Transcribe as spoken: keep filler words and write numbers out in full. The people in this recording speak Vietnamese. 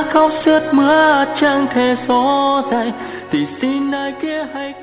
khóc sướt mướt chẳng thể xóa dài thì xin ai kia hãy